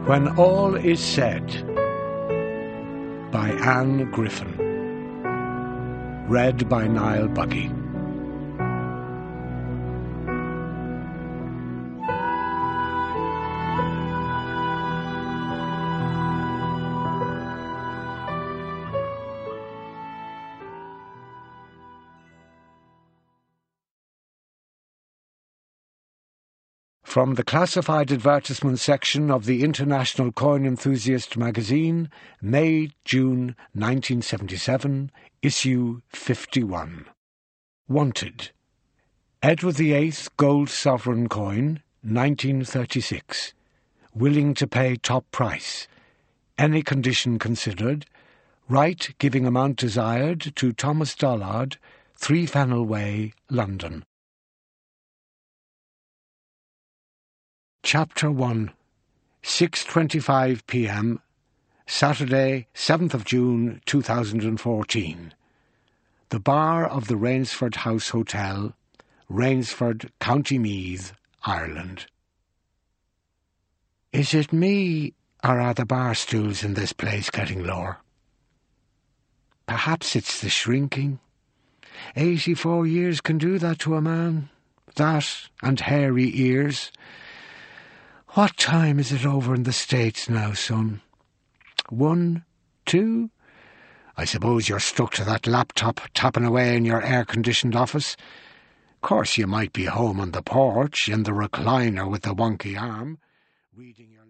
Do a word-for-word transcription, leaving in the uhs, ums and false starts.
When All Is Said by Anne Griffin. Read by Niall Buggy. From the classified advertisement section of the International Coin Enthusiast magazine, May-June nineteen seventy-seven, issue fifty-one. Wanted. Edward the Eighth Gold Sovereign Coin, nineteen thirty-six. Willing to pay top price. Any condition considered. Right giving amount desired to Thomas Dollard, Three Fennel Way, London. Chapter one. six twenty-five p m, Saturday, seventh of June, two thousand fourteen. The bar of the Rainsford House Hotel, Rainsford, County Meath, Ireland. Is it me, or are the bar stools in this place getting lower? Perhaps it's the shrinking. Eighty-four years can do that to a man. That, and hairy ears. What time is it over in the States now, son? One? Two? I suppose you're stuck to that laptop tapping away in your air-conditioned office. Course you might be home on the porch, in the recliner with the wonky arm, reading your